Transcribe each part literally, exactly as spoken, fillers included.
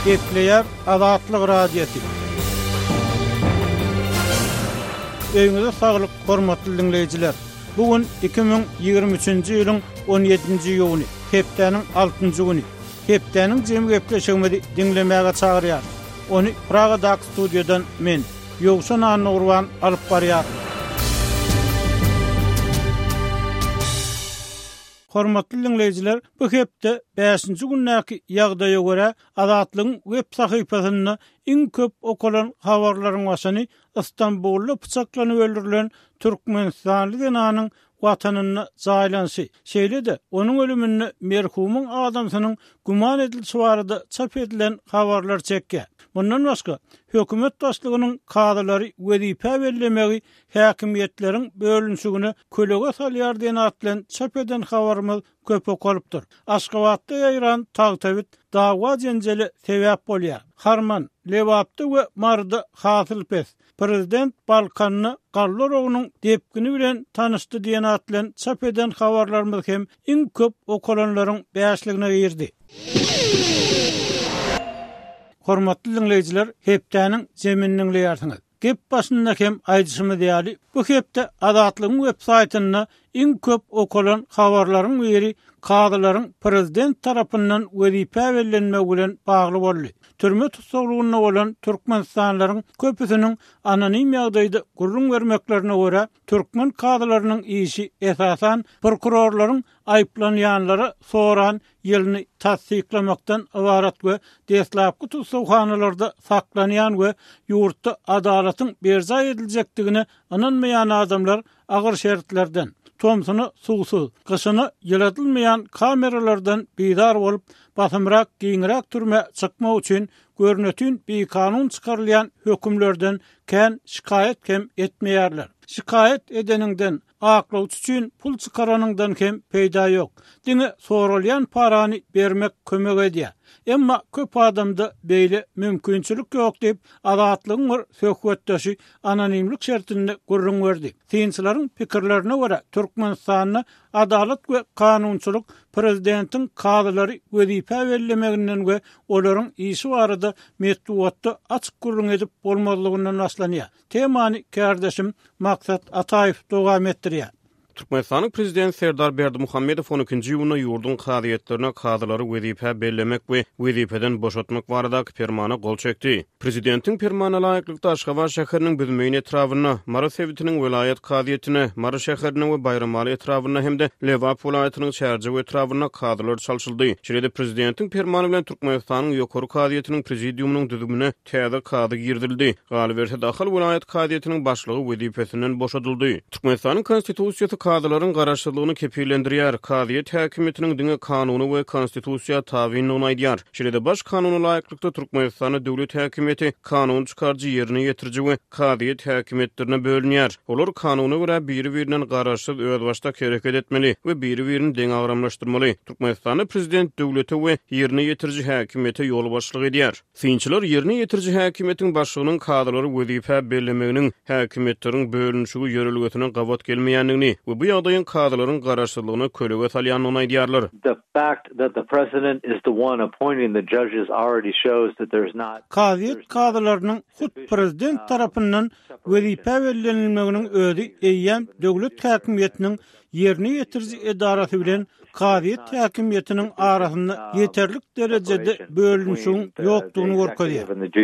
Gepleyer Azatlyk Radiosu. Öňüňizde saglyk, hormatly dinleýijiler. Bugün iki bin ýygrimi üçinji ýylyň on ýedinji ýuny, hepdeniň altynjy güni. Hepdeniň jemy gepleşigini dinlemäge çagyrýar. Onu Praga'da studiodan men, Ýogşan Anurwan alyp barýar. Hormatly dinleýijiler, bu hepde beşinji günnäki ýagdaýa görä Azatlygyň web sahypasyna iň köp okulan habarlaryň başyny İstanbulda pyçaklanyp öldürilen Türkmenistanly genanyň watanyna jaýlansy. Şeýle de onuň ölümini merhumyň adamsynyň guman edilýäsi barada çap edilen habarlar çekkä. Bundan başga hökümet başlygynyň kadrlary wezipe bellemegi häkimiýetleriň bölünşigini kölege salýar diýen atlan çap eden habarymyz köp okulypdyr. Aşgabatda ýaýran tagtabit dawa jenjeli sebäp bolýar. Harman, Lewapda we Marda Hasylpes prezident Balkanyny Garlarowynyň depkini bilen tanışdy diýen atlan çap eden habarlarymyz hem iň köp okulanlaryň beşligine girdi. Hormatly dinleýijiler, hepdeniň jeminiň leýärsiňiz. Gep başynda hem aýdyşymy diýäli, bu hepde Azatlygyň web saýtyna iň köp okulan habarlaryň biri kadrlaryň prezident tarapyndan wezipe bellenmegi bilen bagly boldy. Türme tutsaglygyna bolan Türkmenistanlaryň köpüsiniň anonim ýagdaýda gurrun bermeklerine görä türkmen kadrlarynyň işi esasan prokurorlaryň aýplanýanlara soran ýylyny tasdiklamakdan ibarat we deslapky tutsaglylarda saklanýan we ýurtda adalatyň berza ediljekdigini ananmaýan adamlar agyr şertlerden Tomsuny suwsuz, gyşyny ýylatylmaýan kameralardan beýdar bolup, basymrak, giňrak türme çykmak üçin görnetün bir kanun çykarylýan hökümlerden kän şikayet hem etmeýärler. Şikayet edeniňden aklawç üçin pul çykaranyňdan hem peýda ýok. Diňe sorulýan parany bermek kömek edýär. Emma köp adamda beýle mümkinçilik ýok diýip Azatlygyň bir söhbetdeşi anonimlik şertinde gurrun berdi. Synçylaryň pikirlerine görä Türkmenistanyň adalet we kanunçylyk prezidentiň kadrlary wezipe bellemeginden we olaryň işi barada metduatda açyk gurrun edip bolmazlygyndan aslanýar. Temany kardeşim Maksat Ataýew dowam etdirýär. Türkmenistanyň prezidenti Serdar Berdimuhammedow on ikinji ýylyna ýurdun kadiýetlerine kadrlary wezipe bellemek we wezipeden boşatmak baradaky fermana gol çekdi. Prezidentiň fermana laýyklykda Aşgabat şäheriniň büzmeýin etrafyna, Mara Sewitiniň welayet kadiýetine, Mara şäheriniň we Bayramali etrafyna hemde Lewap welaýatynyň şäherji we etrafyna kadrlar çalşyldy. Şeýle prezidentiň fermany bilen Türkmenistanyň ýokary kadiýetiniň prezidiumynyň düzümine täze kady girdildi. Galyberse daxil welayet kadiýetiniň başlygy wezipesinden boşadyldy. Türkmenistanyň konstitusiýasy kadrlaryň garaşdyrlygyny kepillendirýär. Kadiýet häkimetiniň diňe kanuny we konstitusiýa tabiň onaýdýar. Şeýle baş kanuny laýyklykda Türkmenistany döwlet häkimeti kanun çykarjy ýerine ýetirji we kadiýet häkimetlerine bölünýär. Olar kanuny görä biri-birinden garaşsyz öz başda hereket etmeli we biri-birini deň agramlaşdyrmaly. Türkmenistany prezident döwleti we ýerine ýetirji häkimeti ýol başlyk edýär. Synçylar ýerine ýetirji häkimetiň başlygynyň kadrlary wezipe bellemeginiň häkimetleriň bölünşigi ýörelgetine gawat gelmeýändigini we bu ýagdaýyň kadrlaryň garaşdyrlygyny kölege salýan onaýdýarlar. The fact that the president is the one appointing the judges already shows that there's not Kadiýet kadrlarynyň hut prezident tarapyndan wezipe bellenilmeginiň özi eýýän döwlet häkimetiniň ýerine ýetirji edarasy bilen kadiýet häkimetiniň arasynda ýeterlik derejede bölünşiň ýokdugyny görkezýär.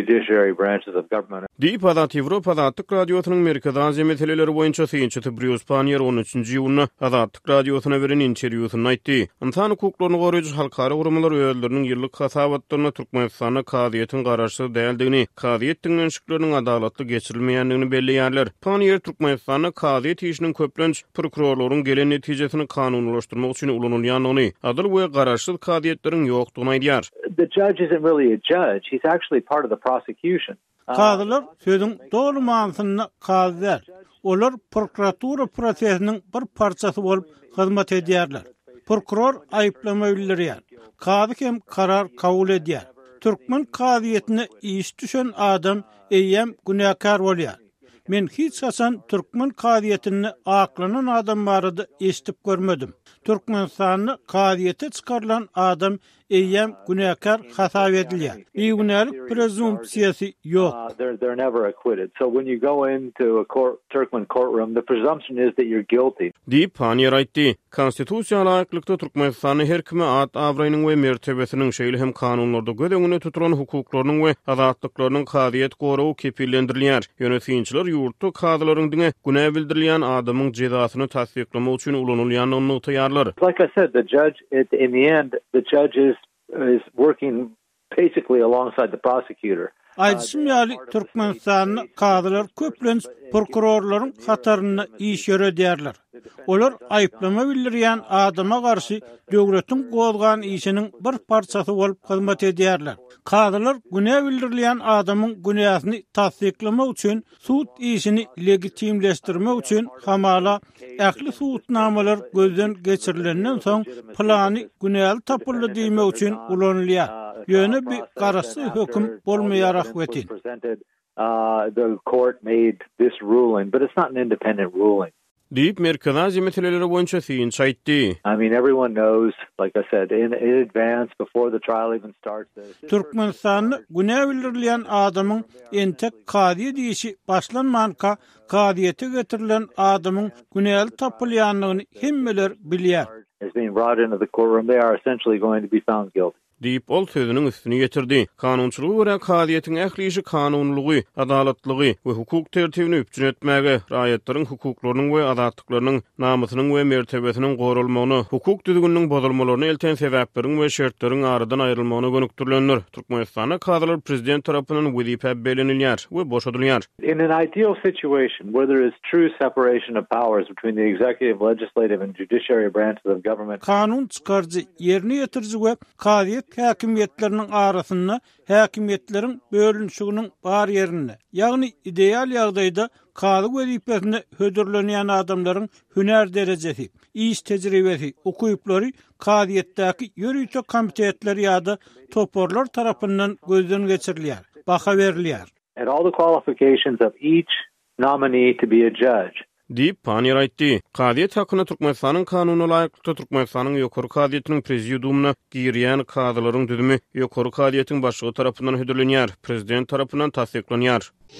Diýip Azat Ýewropa Azatlyk radiosynyň Merkez Aziýa meseleleri boýunça synçy Bruce Panier on üçinji ýylyna Azatlyk radiosyna beren interwýusyny aýtdy. Insan hukuklaryny goraýjy halkara gurumlar öýleriniň ýyllyk hasabatlaryna Türkmenistana kadiýetiň garaşsyz däldigini, kadiýet diňleşikleriniň adalatly geçirilmeýändigini belleýärler. Panier Türkmenistana kadiýet işiniň köplenç prokurorlaryň gelen netijesini kanunlaşdyrmak üçin ulanylýanyny, adyl we garaşsyz kadiýetleriň ýokdugyny aýdýar. The judge isn't really a judge. He's actually part of the prosecution. Kadrlar sözüň dogry manysyna kadrlar. Olar prokuratura prosesiniň bir parçasy bolup hyzmat edýärler. Prokuror aýplama bildirýär. Kady hem karar kabul edýär. Türkmen kadiýetine iş düşen adam eýem günäkar bolýar. Men hiç hasan Türkmen kadiyetini aklanan adam barada eşitip görmedim. Türkmenistan'ı kadiyete çıkarılan adam eyyem günahkar hata edilýär. Beýgunälik presumpsiyasi yok. Uh, they're they're never acquitted. So when you go into a court, Turkmen courtroom, the presumption is that you're guilty. Diýip Panier aýtdy. Konstitusiýal aýaklykda Türkmenistanyň her kime at awraýynyň we mertebesiniň şeýle hem kanunlarda gödeňine tutulan hukuklarynyň we azatlyklarynyň kadiyet gorawy kepillendirilýär. Ýönetimçiler ýurtda kadylaryň diňe günä bildirilýän adamyň jezasyny tasdiklamak üçin ulanylýanyny taýýarlar. Like I said, the judge at in the end, the judge is is working basically alongside the prosecutor. Aýdysym ýaly Türkmenistanyň kadylar köplenç prokurorlaryň hataryny iş ýöredýärler. Olar aýplama bildirýän adama garşy döwletiň gozgan işiniň bir parçasy bolup hyzmat edýärler. Kadylar günä bildirilýän adamyň günäsini tasdiklamak üçin suud işini legitimleşdirmek üçin hamala ähli suudnamalar gözden geçirilenden soň plany günäli tapyldy diýmek üçin ulanylýar. Ýöne bir garasy höküm bolmaýarak wetin. Uh, the court made this ruling, but it's not an independent ruling. Diýip merkezi meseleleri boýunça syýynç aýtdy. I mean, everyone knows, like I said, in, in advance, before the trial even starts. Türkmenistanyň günä bildirilýän adamyň entek kady diýişi başlanmanka kadiyete getirilen adamyň günäli tapylýanlygyny hemmeler bilýär. Is being brought into the courtroom, they are essentially going to be found guilty. Diýip ol sözüniň üstüne getirdi. Kanunçylyga görä kadiýetiň ählişi kanunlugy, adalatlygy we hukuk tertibini üpjün etmäge, raýatlaryň hukuklarynyň we azatlyklarynyň namysynyň we mertebesiniň gorulmagyny, hukuk düzgüniniň bozulmalaryny elten sebäpleriň we şertlaryň aradan aýrylmagyna gönükdirilýär. Türkmenistanyň kadylar prezident tarapyndan wezipe belenilýär we boşadylýar. In an ideal situation where there is true separation of powers between the executive, legislative and judiciary branches of government. Kanun çykarjy, ýerine ýetirjy we kadiyet häkimiýetleriniň arasyna häkimiýetleriň bölünşiginiň bar ýerine, ýagny ideal ýagdaýda kady wezipesine hödürlenýän adamlaryň hüner derejesi, iş tejribesi, okuýuplary kadiyetdäki ýörüýte komitetler ýa-da toporlar tarapyndan gözden geçirilýär, baha berilýär. And all the qualifications of each nominee to be a judge. Diýip Panier aýtdy. Kadiyet hakyna Türkmenistanyň kanunyna laýyklykda Türkmenistanyň ýokary kadiyetiniň prezidiumyna girýän kadylaryň düzümi ýokary kadiyetiň başlygy tarapyndan hödürlenýär, prezident tarapyndan tasdiklanýar.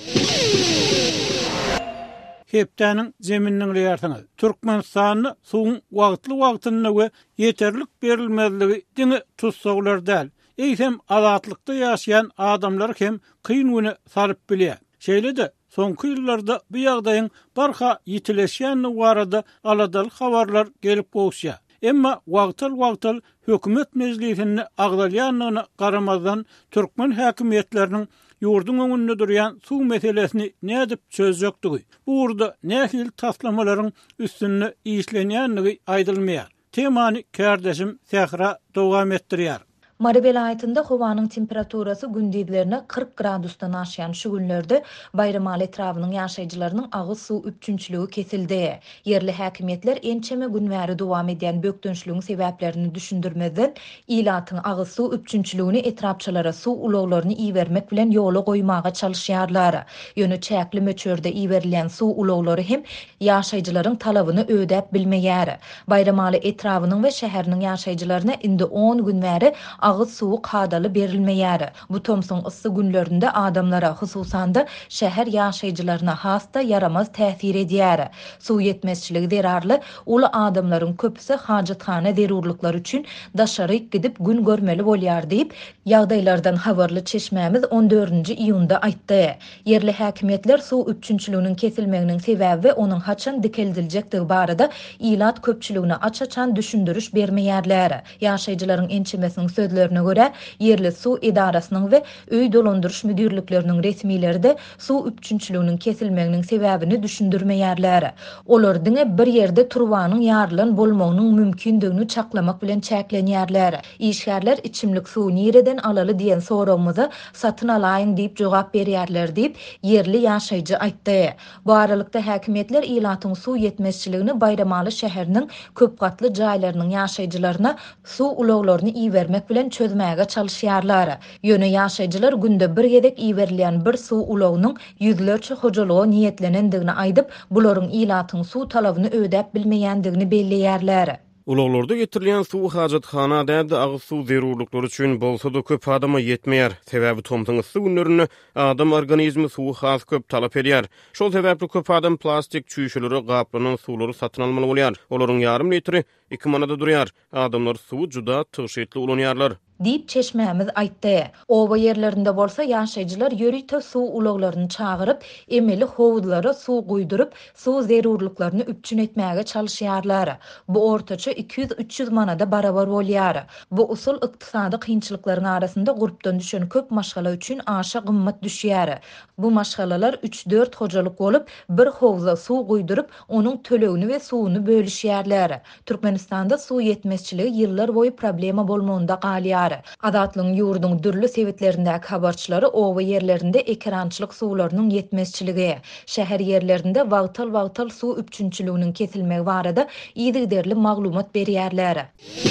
Hepdäniň zemininiň ýartyny. Türkmenistanyň suwun wagtly wagtyna we ýeterlik berilmezligi diňe tutsaglar däl. Eýsem azatlykda ýaşaýan adamlar hem kyn güne salyp bilýär. Şeýle-de soňky ýyllarda bu ýagdaýyň barha ýitileşýäni barada aladal habarlar gelip goýşýar. Emma wagtal-wagtal hökümet mejlisini agdalýanyna garamazdan türkmen häkimiýetleriniň ýurdun öňünde durýan suw meselesini nädip çözjekdigi, bu urda nähil taslamalaryň üstünde işlenýänligi aýdylmaýar. Temany kärdeşim Sehra dowam etdirýär. Mari vilayetinde howanyň temperaturasy gündizlerine kırk gradusdan aşyan şu günlerde bayram etrafynyň ýaşaýjylarynyň agyz suw üpçünçlügi kesildi. Yerli häkimiýetler ençeme günwäri dowam edýän bökdönçlügiň sebäplerini düşündirmeden ilatyň agyz suw üpçünçlügini etrapçylara suw ulaglaryny iýermek bilen ýola goýmaga çalışýarlar. Ýöne çäkli möçörde iýerilýän suw ulaglary hem ýaşaýjylaryň talabyny ödäp bilmeýär. Bayram etrafynyň we şäherniň ýaşaýjylaryna indi on günwäri agyz suw kadaly berilmeýär. Bu Thompson ıssy günlerinde adamlara, hususan da şäher ýaşaýjylaryna hasta yaramaz täsir edýär. Suw ýetmezçiligi derarly, ulu adamlaryň köpüsi hajatxana zerurlyklary üçin daşary gidip gün görmeli bolýar diýip ýagdaýlardan habarly çeşmämiz on dördünji iýunda aýtdy. Yerli häkimiýetler suw üpçünçliginiň kesilmeginiň sebäbi we onuň haçan dikildiljekdigi barada ilat köpçüligine açaçan düşündürüş bermeýärler. Ýaşaýjylaryň ençemesiniň sözlerine göre yerli su idarasynyň we öý dolandyrış müdürlikleriniň resmiýleri de su üpçünçliginiň kesilmeginiň sebäbini düşündirmeýärler. Olar diňe bir ýerde turwanyň ýarlan bolmagynyň mümkindigini çaklamak bilen çäklenýärler. İşgärler içimlik suw nireden alaly diýen sorawmyza satyn alaýyn diýip jogap berýärler diýip yerli ýaşaýjy aýtdy. Bu aralykda häkimiýetler ilatyň suw ýetmezçiligini Bayramaly şäheriniň köp gatly jaýlarynyň ýaşaýjylaryna suw ulaglaryny iýermek bilen bilen çözmäge çalışýarlar. Ýöne ýaşaýjylar günde bir gezek iýerilýän bir suw ulawnyň ýüzlerçe hojalygy niýetlenendigini aýdyp, bularyň ilatyň suw talabyny ödäp bilmeýändigini belleýärler. Ulaglarda getirilýän suw hajatxana däde agyz suw zerurlukları üçin bolsa-da köp adama ýetmeýär. Sebäbi tomtyň ysy günlerinde adam organizmi suw has köp talap edýär. Şol sebäpli köp adam plastik çüýşeleri, gaplanan suwlary satyn almaly bolýar. Olaryň ýarym litri iki manada durýar. Adamlar suw juda tyşytly ulanýarlar. Diýip çeşmämiz aýtdy. Oba ýerlerinde bolsa ýaşaýjylar ýörüýte suw ulaglaryny çagyryp, emeli howuzlara suw guýduryp, suw zerurluklaryny üpçün etmäge çalışýarlar. Bu ortaça iki yüz üç yüz manada barabar bolýar. Bu usul ykdysady kynçylyklaryň arasynda gurupdan düşen köp maşgala üçin aşa gymmat düşýär. Bu maşgalalar üç dört hojalyk bolup, bir howuza suw guýduryp, onuň tölegini we suwuny bölüşýärler. Türkmenistanda suw ýetmezçiligi ýyllar boýy problema bolmagynda galýar. Adatlyň ýurduň dürli sebitlerindäki habarçylary oba ýerlerinde ekrançylyk suwlarynyň ýetmezçiligi, şäher ýerlerinde wagtal-wagtal suw üpçünçiliginiň kesilmegi barada ýygyderli maglumat berýärler.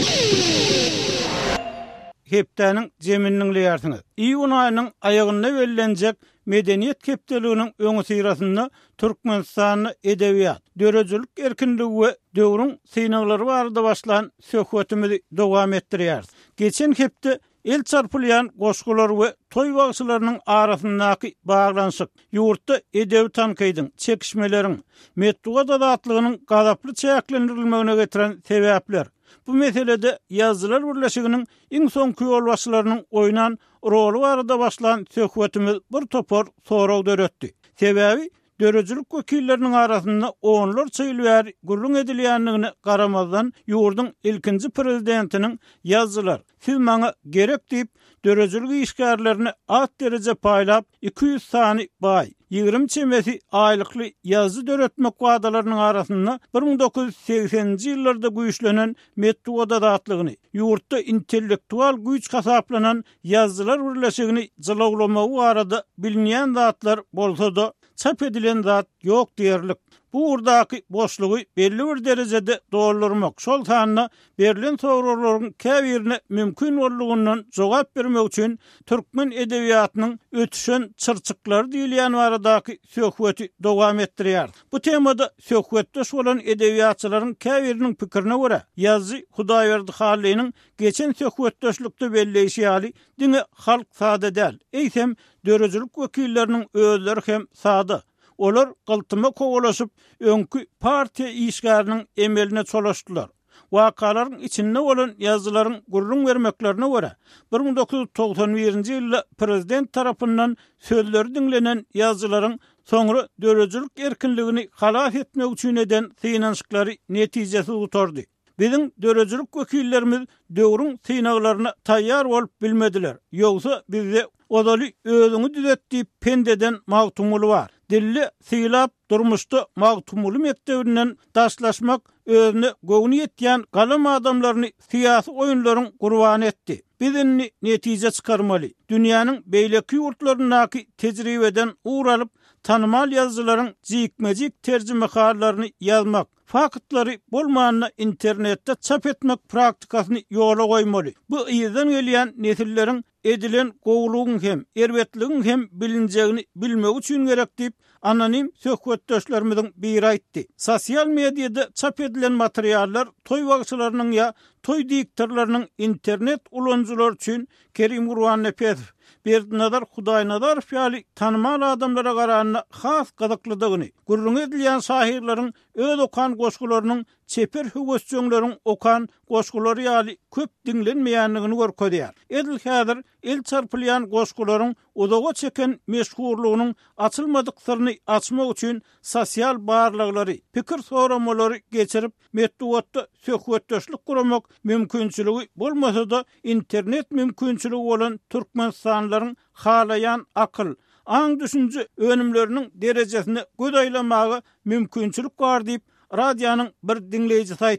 Hepdäniň zemininiň ýartyny. Iýun aýynyň aýagyna wellenjek medeniýet kepdeliginiň öňü syrasynda Türkmenistany edebiýat, dörejilik erkinligi we döwrüň synaglary barada başlan söhbetimizi dowam etdirýär. Geçen hepde el çarpylýan goşgular we toy bagçylarynyň arasyndaky baglanşyk, ýurtda edebi tankydyň, çekişmeleriň, metduga dadatlygynyň gadaply çäklendirilmegine getiren sebäpler. Bu meselede Yazılar Birleşiginiň iň soňky ýolbaşçylarynyň oýnan rolu barada başlan söhbetimiz bir topar soraw döretdi. Sebäbi dörejilik wekilleriniň arasynda onlar çyýlýar gurrun edilýändigine garamazdan ýurdun ilkinji prezidentiniň Yazılar siz maňa gerek diýip dörejilik işgärlerini at derece paýlap iki yüz sany baý ýygrimi çemesi aýlykly ýazgy döretmek wagdalarynyň arasynda bir ming dokuz yüz seksenji ýyllarda güýçlenen metduga dadatlygyny, ýurtda intellektual güýç hasaplanan Yazılar Birleşigini jylaglamagy barada bilinýän zatlar bolsa-da çap edilen zat ýok diýerlik. Bu urdaky boşlugy belli bir derejede doldurmak, şol sanyna berilen soraklaryň käbirine mümkin bolýandan jogap bermek üçin türkmen edebiýatynyň ötüşen çyrçyklary diýilýän baradaky söhbeti dowam etdirýär. Bu temada söhbetdeş bolan edebiýatçylaryň käbiriniň pikirini görä, Ýazy Hudaýberdi Halynyň geçen söhbetdeşlikde belleýişi ýaly diňe halk sada däl. Eýsem dörejilik wekilleriniň özleri hem sada. Olar galtyma kowalaşyp öňkü partiýa işgäriniň emeline çolaşdylar. Wakalaryň içinde bolan ýazylaryň gurrun bermeklerine görä bir ming dokuz yüz togsan birinji ýylda prezident tarapyndan sözleri dinlenen ýazylaryň soňra dörejilik erkinligini halas etmek üçin eden synançyklary netijesi utardy. Biziň dörejilik wekillerimiz döwrüň synaglaryna taýýar bolup bilmediler. Ýogsa bizde odaly özüňi düzetdiýip pendeden magtumly bar. Dilli syýlap durmuşda magtumly mektebinden daşlaşmak özüne gowny etýän galam adamlaryny syýasy oýunlaryň gurbany etdi. Bizini netije çykarmaly. Dünýäniň beýleki ýurtlaryndaky tejribeden uğralyp tanymal ýazgylaryň jikmejik terjimehalaryny ýazmak, faktları bolmanyna internetde çap etmek praktikasyny ýola goýmaly. Bu ýyzdan gelýän nesilleriň edilen gowlugyň hem erwetligiň hem bilinjegini bilmek üçin gerek diýip anonim söhbetdeşlerimiziň biri aýtdy. Sosial mediada çap edilen materiallar toy bagçylarynyň ýa toy diýikterläriniň internet ulanjylar üçin Kerim Gurban Nepesov Berdinazar Hudaýnazar ýaly tanymal adamlara garanyna has gazaklydygyny, gurrun edilýän şahirleriň öz okan goşgularynyň çeper hüwesçiňleriň okan goşgulary ýaly köp dinlenmeýändigini görkezýär. Edil häzir el çarpylýan goşgularyň uzaga çeken meşhurlygynyň açylmadyk syryny açmak üçin sosial barlyklary, pikir soramalary geçirip metduatda söhbetdeşlik guramak mümkinçiligi bolmasa-da internet mümkinçiligi bolan Türkmenistanlaryň halayan akyl, aň düşünje önümleriniň derejesini gödaýlamagy mümkinçilik bar diýip radiýanyň bir dinleýijisi aýtdy.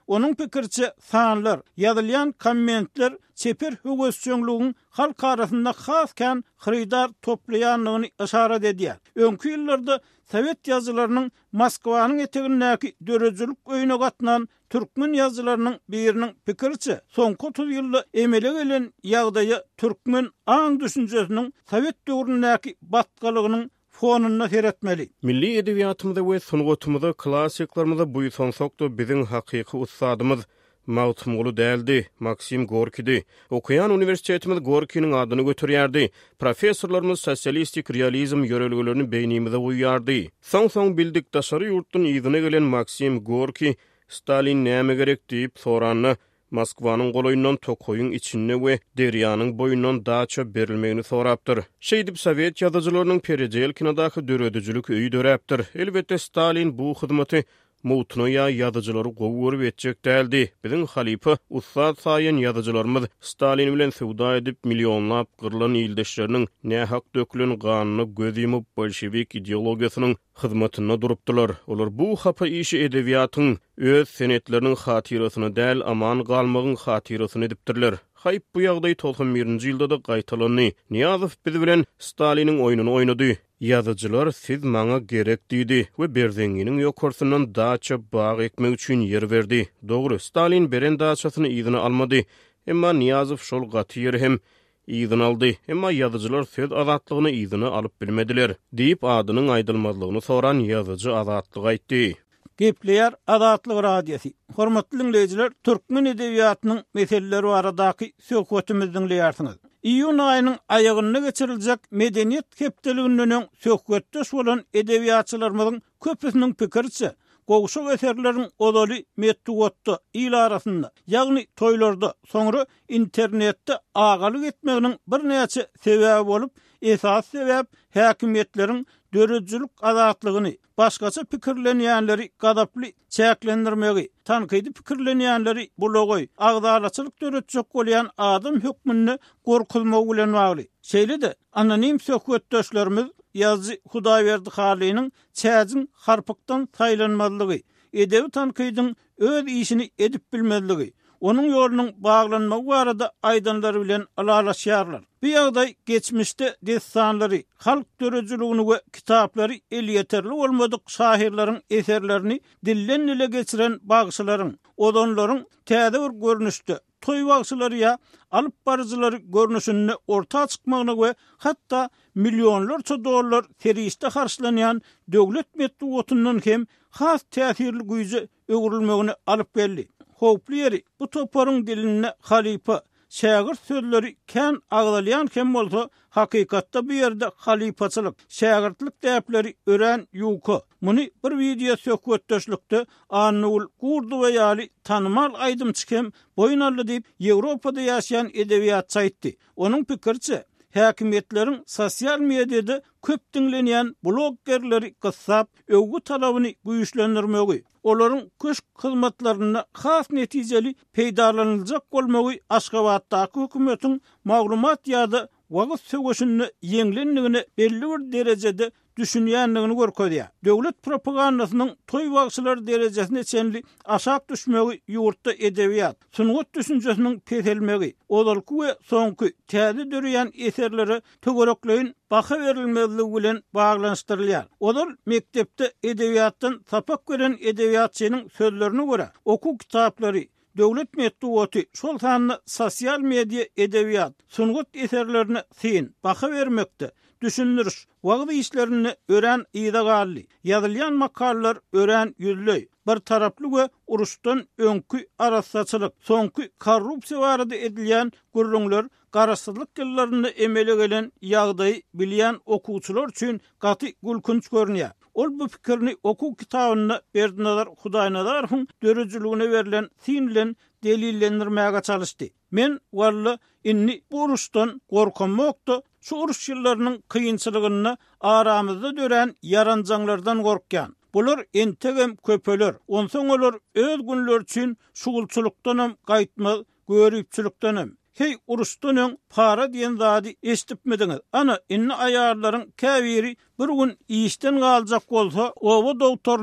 Onun pikirçe sanlar, yazılyan kommentler çeper höwesçöňlüğüň halk arasynda hasken hırydar toplayanlygyny işaret edýär. Öňkü ýyllarda Sovet ýazylarynyň Moskwanyň etegindäki dörejülik öýüne gatnan türkmen ýazylarynyň biriniň pikirçe soňky otuz ýylda emele gelen ýagdaýy türkmen aň düşünjesiniň Sovet döwründäki batgalygynyň fonuna seretmeli. Milli edebiýatymyzda we sungatymyzda klassiklarymyzda bu ýonsokda biziň hakyky ustadymyz Mawtumgulu däldi, Maksim Gorkidi. Okuyan universitetimiz Gorkiniň adyny götürýärdi. Professorlarymyz sosialistik realizm ýörelgelerini beýnimize goýýardy. Soň-soň bildik daşary ýurtdan ýygyna gelen Maksim Gorki Stalin näme gerek diýip soranny Moskwanyň goloýundan tokoýyň içinde we derýanyň boýundan daça berilmegini sorapdyr. Şeýdip Sowet ýazyjylarynyň perejel kinadaky döredijlik öýü döräpdir. Elbetde Stalin bu hyzmaty Mutnoya ýazyjylary gowuryp etjek däldi. Biziň halipa ustad saýan ýazyjylarymyz Stalin bilen sowda edip millionlap gyrlan ýyldaşlarynyň nähak dökülen ganyny göz ýumyp bolşewik ideologiýasynyň hyzmatyna durupdylar. Olar bu hapa işi edebiýatyň öz senetleriniň hatyrasyny däl aman galmagyň hatyrasyny edipdirler. Hayp bu ýagdaý to'qson birinji ýylda da gaýtalandy. Niýazow biz bilen Staliniň oýunyny oýnady. Ýazyjylar siz maňa gerek diýdi we berdeňiniň ýokursundan daça bagy ekmek üçin ýer berdi. Dogry, Stalin beren daçasyny ýygyna almady. Emma Niýazow şol gaty ýer hem ýygyna aldy. Emma ýazyjylar söz azatlygyny ýygyna alyp bilmediler. Diýip adynyň aýdylmazlygyny soran ýazyjy azatlyk aýtdy. Gepleýär Azatlyk radiosi. Hormatly dinleýijiler, türkmen edebiýatynyň meseleleri baradaky söhbetimizi dinleýärsiňiz. İýun aýynyň aýagyna geçiriljek medeniýet kepdeliginiň söhbetdeş bolan edebiýatçylarymyzyň köpüsiniň pikirçe, gowşak eserleriň odaly metduatda il arasynda, ýagny toýlarda, soňra internetde agalyk etmeginiň bir näçe sebäbi bolup, esas sebäp häkimetleriň dörejülik azatlygyny, başgaça pikirlenýänleri gadaply çäklendirmegi, tankydy pikirlenýänleri bulagoy, agdalaçylyk döretjek bolýan adam hökmünde gorkulmagy bilen bagly. Şeýle-de anonim söhbetdeşlerimiz ýazgy Hudaýberdi Halynyň çäjin harpykdan taýlanmazlygy, edebi tankydyň öz işini edip bilmezligi, onun ýolunyň baglanmagy barada aýdanlary bilen alalaşýarlar. Bu ýagdaý geçmişde destanlary, halk dörejüligini we kitaplary el ýeterli bolmadyk şairleriň eserlerini dillen dile geçiren bagşylaryň, odanlaryň täze bir görnüşde toy bagşylary ýa alyp barjylary görnüşinde orta çykmagyna we hatda millionlarça dollar teriste harçlanýan döwlet metduatyndan hem has täsirli güýje öwrülmegini alyp geldi. Hoplyeri bu toparyň diline halipa şägir sözleri kän agdalyan hem bolsa hakykatda bu ýerde halipaçylyk, şägirtlik däpleri ören ýuky. Muny bir video söhbetdeşlikde Anul Gurdu we ýaly tanymal aýdymçy hem boýunarly diýip Ýewropada ýaşaýan edebiýatçy aýtdy. Onuň pikirçe, häkimetleriň sosial mediada köp dinlenýän bloggerleri gyssap, öwgü talabyny güýçlendirmegi, olaryň köşk hyzmatlaryna has netijeli peýdalanylajak bolmagy Aşgabatdaky hökümetiň maglumat ýa-da wagt söwüşini ýeňlenligini belli bir derejede düşünýänligini görkezýär. Döwlet propagandasynyň toy wagtçylar derejesine çenli aşak düşmegi ýurtda edebiýat, sungat düşünjesiniň keselmegi, olalky we soňky täze dörýän eserleri tögerekleýin baha berilmezligi bilen baglanşdyrylýar. Olar mektepde edebiýatdan sapak gören edebiýatçynyň sözlerine görä, oku kitaplary, döwlet metduaty şol sanly sosial media edebiýat, sungat eserlerine sin baha bermekde. Düşündürüş, wagty işlerini ören ýyda gally, ýazylýan makallar ören ýüzlüy, bir taraply we uruşdan öňkü arasaçylyk, soňky korrupsiýa barada edilýän gürrüňler, garaşsyzlyk ýyllaryny emele gelen ýagdaýy bilýän okuwçylar üçin gaty gülkünç görünýär. Ol bu pikirni oku kitabyna Berdinazar Hudaýnazarowyň dörejüligine berilen sin bilen delillendirmäge çalışdy. Men walla inni bu uruşdan gorkanmakda, şu uruş ýyllarynyň kıyınçylygyny aramyzda dören yaranjaňlardan gorkýan. Bular entegem köpeler, onsoň olar öz günler üçin şugulçylykdanam gaýtmaz, görüpçülükdanam. Hey uruşdan para diýen zady eşitipmediňiz. Ana inni aýarlaryň käbiri bir gün işden galjak bolsa, owa doktoruny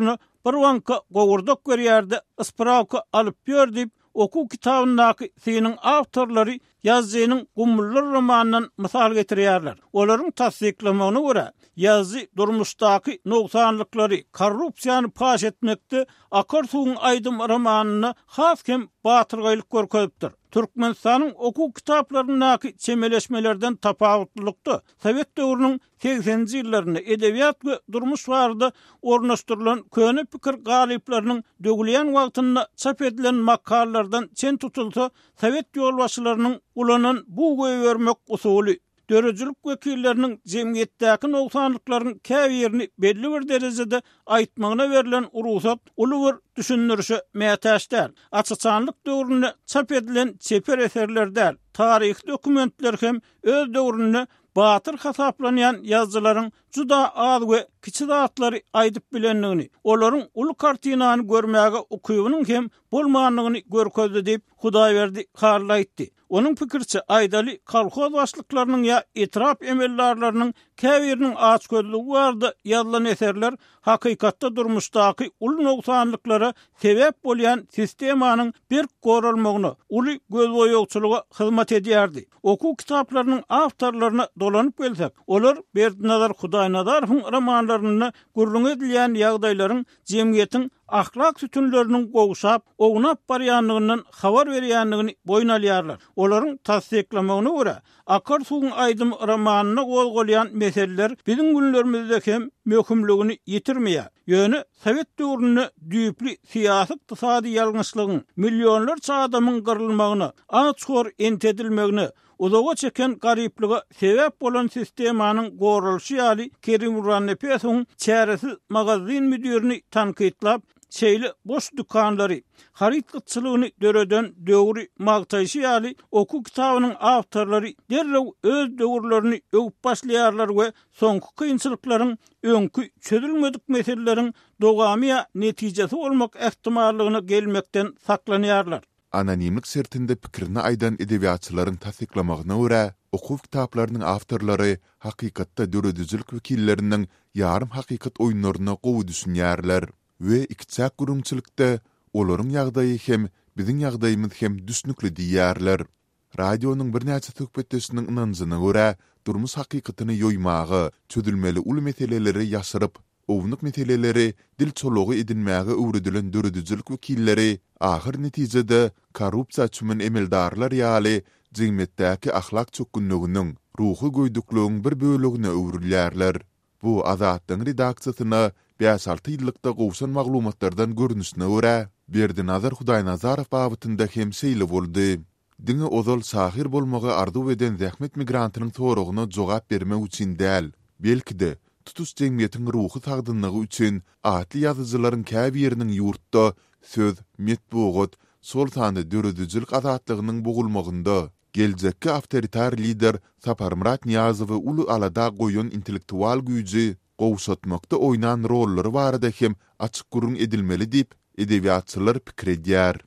bir wanka gowurduk görýärdi, ıspravka alyp ýerdip oku kitabyndaky senin awtorlary ýazgynyň Gumullar romanyndan mysal getirýärler. Olaryň tasdiklamagyna görä, ýazgy durmuşdaky noksanlyklary, korrupsiýany paş etmekde Akar suwuň aýdym romanyny haskem batyrgylyk görkezipdir. Türkmenistanyň oku kitaplaryndaky çemeleşmelerden tapawutlykdy. Sowet döwrüniň seksenji ýyllaryna edebiýat we durmuş barada ornaşdyrylan köne pikir galyplarynyň dögülýän wagtynda çap edilen makallalardan çen tutulsa, Sowet ýolbaşçylarynyň ulanan bu goýbermek usuly dörejülük wekilleriniň jemgyýetdäki noksanlyklaryň käbirini belli bir derejede aýtmagyna berilen urusat uly bir düşünürşe mätäşdär. Açıçanlyk döwründe çap edilen çeper eserlerde taryh dokumentler hem öz döwründe batyr hasaplanýan ýazgylaryň juda az we kiçi zatlary aýdyp bilenligini, olaryň uly kartinany görmäge ukybynyň hem bolmanlygyny görkezdi diýip Hudaýberdi Harly aýtdy. Onun pikirçe aýdaly kolhoz başlyklarynyň ýa etrap emellerleriniň käbiriniň aç gözlügi bardy ýazılan eserler hakykatda durmuşdaky uly noksanlyklara sebäp bolýan sistemanyň bir goralmagyny, uly gözboýagçylyga hyzmat edýärdi. Oku kitaplarynyň awtorlaryna dolanyp gelsek, olar Berdinazar Hudaýnazarowyň romanlaryny gurrun edilýän ýagdaýlaryň jemgyýetiň ahlak sütünlerinin gowşap, ognap barýanlygyndan habar berýänligini boyun alýarlar. Olaryň tasdiklamagyna görä, Akar suwuň aýdym romanyna golgolýan meseleler biziň günlerimizde hem möhümligini ýitirmeýär. Ýöne Sowet döwrüne düýpli siýasy ykdysady ýalňyşlygyň, millionlarça adamyň gyrylmagyny, açgor entedilmegini, uzağa çeken garyplyga sebäp bolan sistemanyň gorulşy ýaly Kerim Urnepesiň çäresiz magazin müdirini tankytlap, şeýle boş dukanlary, harit gytçylygyny döreden döwri magtaýşy ýaly oku kitabynyň awtorlary derrew öz döwürlerini öwüp başlaýarlar we soňky kynçylyklaryň öňkü çözülmedik meseleleriň dogamy netijesi bolmak ähtimallygyny gelmekden saklanýarlar. Anonimlik sertinde pikirini aýdan edebiýatçylaryň tasdiklamagyna görä, oku kitaplarynyň awtorlary hakykatda döredüzülük wekilleriniň ýarym hakykat oýunlaryna gowy düşünýärler we ikçak gurumçylykda olaryň ýagdaýy hem biziň ýagdaýymyz hem düşnükli diýýärler. Radionuň bir näçe töhbetçisiniň inanjyna görä, durmuş hakykatyny ýoýmagy, çözülmeli uly meseleleri ýaşyryp, ownuk meseleleri dil çology edinmäge öwredilen döredüzülük wekilleri ahir netijede korrupsiýa üçin emeldarlar ýaly jemgyýetdäki ahlak çökünliginiň, ruhy goýduklygyň bir bölegine öwrülýärler. Bu Azatdyň redaksiýasyna beş alty ýyllykda gowşan maglumatlardan görnüşine görä, Berdinazar Hudaýnazarow babytynda hem şeýle boldy. Diňe ozal sahir bolmagy arzu eden zähmet migrantynyň soragyna jogap bermek üçin däl, belki-de tutuş jemgyýetiň ruhy sagdynlygy üçin atly ýazyjylaryň käbiriniň ýurtda söz, metbuat, sol sany döredüzülük azatlygynyň bogulmagynda geljekki awtoritar lider Sapar Murat Niýazowy uly alada goýan intellektual güýji gowşatmakda oýnan rollary barada hem açyk gurrun edilmeli diýip edebiýatçylar pikir edýär.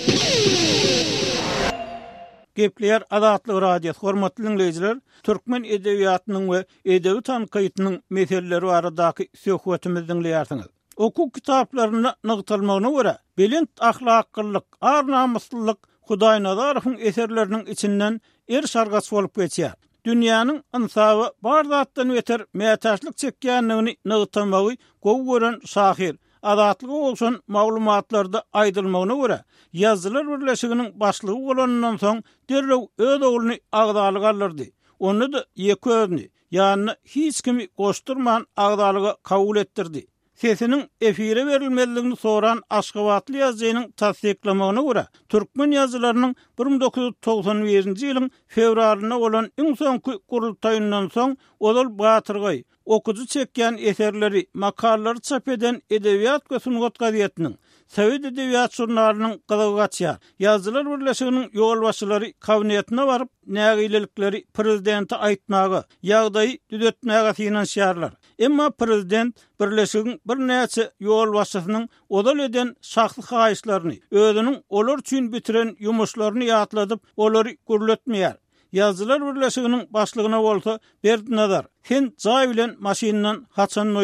Gepler Azatlyk radiosu hormatly dinleyijiler, türkmen edebiýatynyň we edebi tanqydynyň meseleleri baradaky söhbetimizi dinleýärsiňiz. Oku kitaplaryny nygtalmagyna görä, belent ahlaklyk, ar-namuslyk Hudaýnazarowyň eserleriniň içinden er şargaç bolup geçýär. Dünýäniň insaby bar zatdan öter mätäçlik çekýänligini nygtamagy gowy gören şahir Azatlyk bolsun maglumatlarda aýdylmagyna görä, ýazgylar birleşiginiň başlygy bolanyndan soň derrew öz ogluny agdalyga alyrdy. Onu da ýeki özüni, ýani hiç kimi goşdurman agdalyga kabul etdirdi. Sesiniň efire berilmeligini soran Aşgabatly ýazgynyň tasdiklamagyna görä, türkmen ýazgylarynyň bir ming dokuz ýüz togsan berinji ýylyň fevralyna bolan iň soňky gurultaýyndan soň olal batyrgy, okudy çekýän eserleri, makallar çap eden Edebiýat we Sungat gazetiniň, Sowet edebiýat jurnalynyň gyzygy gaçýar. Ýazgylar birleşiginiň ýolbaşçylary kabinetine baryp, nägilelikleri prezidenti aýtmagy, ýagdaýy düzeltmäge finansiýarlar. Emma prezident birleşigiň bir näçe ýolbaşçysynyň odal eden şahsy haýyşlaryny, özüniň olar üçin bitiren ýumuşlaryny ýatladyp, olary gürletmeýär. Ýazgylar birleşiginiň başlygyna bolsa Berdinazar, sen jaý bilen maşynadan haçan noýjak.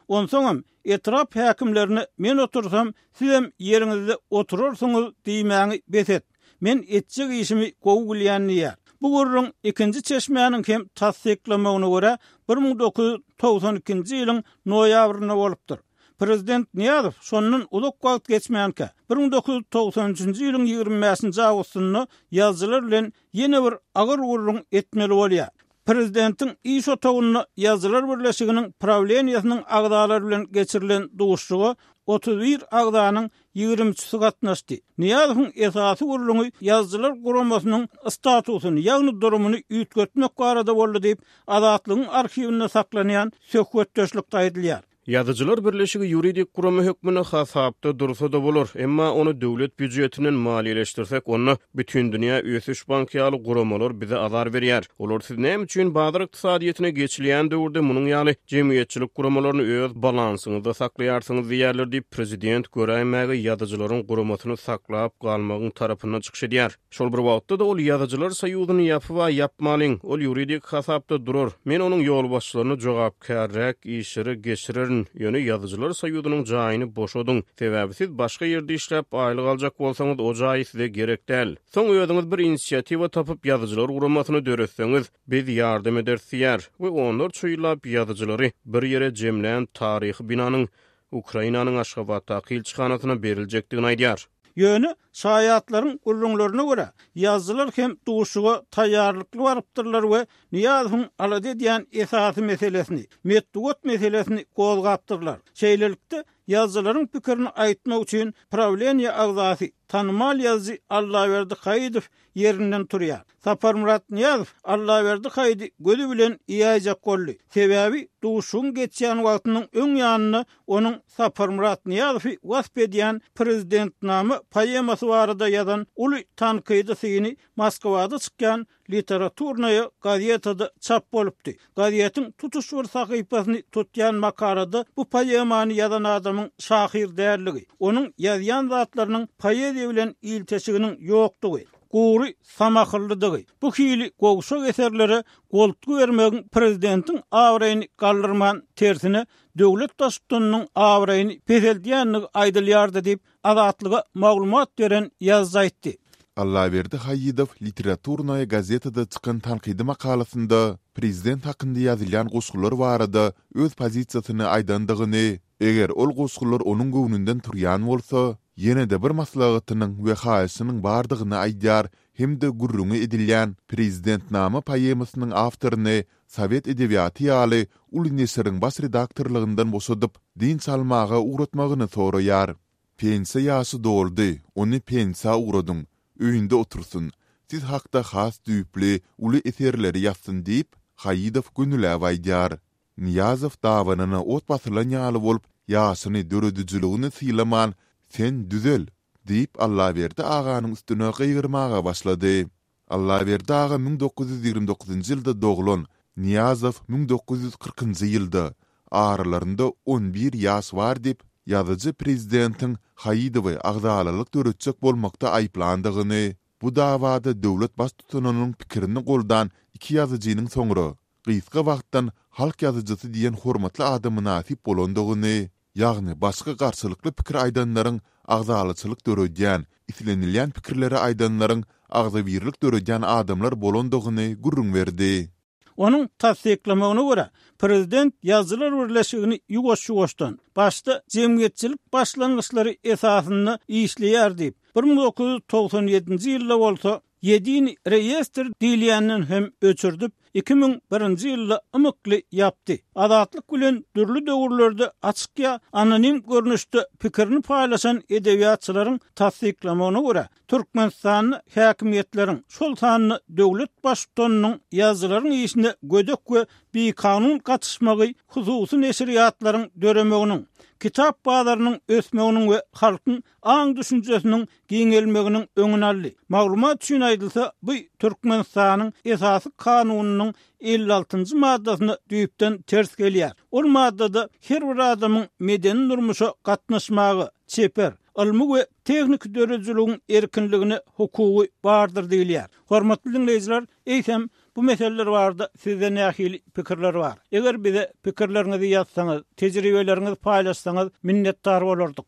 Onsoňam etrap häkimlerini men otursam, sizem ýeriňizde oturursyňyz diýmäňi beset. Men etjek işimi gowy bilýändiýär. Bu gurrun ikinci çeşmeýäniň hem tasdiklamagyna görä bir ming dokuz yüz togsan ikinji ýylyň noýabryna bolupdyr. Prezident Niýazow şondan uzak wagt geçmeýänke bir ming dokuz yüz togsan üçinji ýylyň ýygrimi beşinji awgustyny ýazgylar bilen ýene bir agyr gurrun etmeli bolýar. Prezidentiň iş otagyny ýazgylar birleşiginiň prawleniýasynyň agdalary bilen geçirilen duguşçugy otuz bir agdanyň ýygrimiçisi gatnaşdy. Niýazowyň esasy guruluny ýazgylar guramasynyň statusyny, ýagny durumuny üýtgetmek barada boldy diýip Azatlygyň arxiwinde saklanýan söhbetdeşlikde aýdylýar. Ýazyjylar birleşigi ýuridik guramy hökmüne hasapda dursa da bolar, emma onu döwlet büdjetinden maliýeleşdirsek, onu bütün dünýä ösüş bankiýaly guramalar bize azar berýär. Olar siz näme üçin bazar ykdysadyýetyne geçilýän döwürde munyň ýaly jemgyýetçilik guramalaryny öz balansyňyzda saklaýarsyňyz diýerler diýip prezident göräýmäge ýazyjylaryň guramasyny saklap galmagyň tarapyndan çykyş edýär. Şol bir wagtda da ol ýazyjylar saýudyny ýapyp ýapmalyň, ol ýuridik hasapda durur. Men onuň ýolbaşçylaryny jogapkärrek işleri geçirir. Ýöne ýazyjylar saýudynyň jaýyny boşadyň. Sebäbi siz başga ýerde işläp aýlyk aljak bolsaňyz o jaý size gerek däl. Soň öýüňiz bir inisiýatiwa tapyp ýazyjylar guramasyny döretseňiz, biz ýardym edersizler we onlar çuýlap ýazyjylary bir ýere jemlän taryhy binanyň Ukrainanyň Aşgabatda kilçhanasyna berilejekdigini aýdýar. Ýöne şaýatlaryň gurrunlaryna görä ýazgylar hem duguşuga taýýarlykly barypdyrlar we Niýazowyň alady diýen esasy meselesini, metdugot meselesini gozgapdyrlar. Şeýlelikde ýazgylaryň pikirini aýtmak üçin prawleniýa agzasy tanmal ýazgy Allaýberdi Haýydow ýerinden turýar. Saparmurat Niýazow Allaýberdi Haýydy gözü bilen ýaýjak boldy. Sebäbi duguşuň geçýän wagtynyň öň ýanyny onuň Saparmurat Niýazowy wasp edýän prezident namy poemasy barada ýazan uly tankydy syny Moskwada çykýan literaturnaýa gazetada çap bolupdy. Gazetiň tutuş bir sahypasyny tutýan makalada bu poemany ýazan adamyň şahyr därligi, onuň ýazýan zatlarynyň poeziýa bilen ilteşiginiň ýokdugy, gury samahyllydygy. Bu hili gowşak eserlere goltgu bermegiň prezidentiň awraýyny galdyrman tersine döwlet daşdynyň awraýyny peseldiýänligi aýdylýardy diýip Azatlyga maglumat beren ýazgy aýtdy. Allaýberdi Haýydow literaturnaýa gazetada çykan tankydy makalasynda prezident hakynda ýazylýan goşgular barada öz pozisiýasyny aýdandygyny, eger ol goşgular onuň göwnünden turýan bolsa, ýene-de bir maslahatynyň we haýysynyň bardygyny aýdýar hem-de gurrungy edilýän prezident namy poemasynyň awtoryny Sowet edebiýaty ýaly Uly Nesiriň bas redaktorlygyndan boşadyp din salmaga uğratmagyny soraýar. Pensiýa ýaşy doldy, ony pensiýa uğradyň. Öýünde otursun. Siz hakda has düýpli uly eserleri ýazsyn diýip Haýydow gönüläp aýdýar. Niýazow dawanyny ot basylan ýaly bolup ýaşyny döredüjiligini sylaman sen düzel diýip Allaýberdi aganyň üstüne gygyrmaga başlady. Allaýberdi aga ming dokuz yüz ýygrimi dokuzunji ýylda doglan, Niýazow ming dokuz yüz kırkynjy ýylda. Aralarynda on bir ýaş bar diýip ýazyjy prezidentiň Haýydowy agdalylyk döretjek bolmakda aýplandygyny, bu dawada döwlet baş tutananyň pikirini goldan iki ýazyjynyň soňra gysga wagtdan halk ýazyjysy diýen hormatly adamy nasip bolandygyny, ýagny başga garşylykly pikir aýdanlaryň agdalyçylyk döredýän, islenilýän pikirleri aýdanlaryň agdawirlik döredýän adamlar bolandygyny gurrun berdi. Onun tasdiklamagyna görä prezident ýazgylar birleşigini ýugoş-ýugoşdan başda jemgyýetçilik başlangyçlary esasyny işleýär diýip bir ming dokuz yüz togsan ýedinji ýylda bolsa Yedini reýestr diýilýänden hem öçürdüp iki ming birinji ýylda ymykly ýapdy. Azatlyk bilen dürli döwürlerde açykya anonim görnüşde pikirini paýlaşan edebiýatçylaryň tasdiklamagyna görä Türkmenistanyň häkimiýetleriň şol sanyny döwlet başçylarynyň ýazgylaryň işine gödek we bir kanun gatışmagy hususy neşriýatlaryň döremeginiň kitap bazarynyň ösmeginiň we halkyň aň düşünjesiniň giňelmeginiň öňüne aldy. Maglumat üçin aýdylsa, bu Türkmenistanyň esasy kanunynyň elli altynjy maddasyny düýpden ters gelýär. Ol maddada her bir adamyň medeni durmuşa gatnaşmagy, çeper, ilmi we teknik döredijiligiň erkinligine hukugy bardyr diýilýär. Hormatly dinleýijiler, eýsem Bu meseleler barada sizde nähili pikirler bar? Eger bize pikirlerinizi ýazsaňyz, tejribelerinizi paýlaşsaňyz minnetdar bolardyk.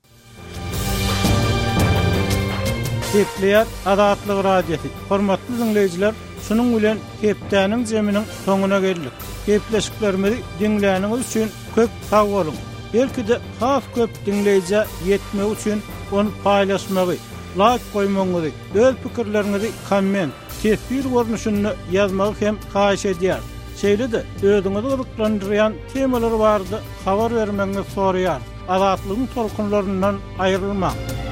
Tekliýat Adatlyk radiosi. Hormatly dinleýijiler, şunun bilen hepdäniň jeminiň soňuna geldik. Hepleşiklerimizi dinläniňiz üçin köp sag bolun. Belki de has köp dinleýije ýetmek üçin onu paýlaşmagy, like goýmagy, öz pikirlerinizi komment, tesbir görnüşünde ýazmagy hem haýyş edýär. Şeýle-de özüňizi gyzyklandyrýan temalar bardy, habar bermeňizi soraýar. Adatlygyň tolkunlaryndan aýrylmaň.